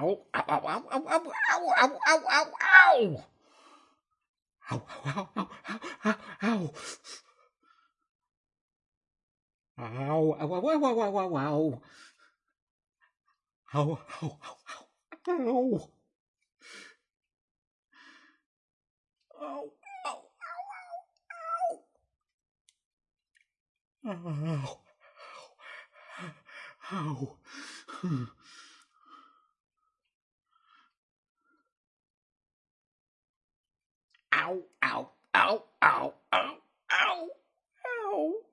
Ow, ow, ow, ow, ow, ow, ow, ow, ow, ow. Ow, ow, ow, ow, ow, ow. Ow, ow, ow, ow, ow, ow, ow, ow. Ow, ow, ow, ow. Ow, ow, ow, ow. Ow, ow, ow, ow, ow, ow, ow.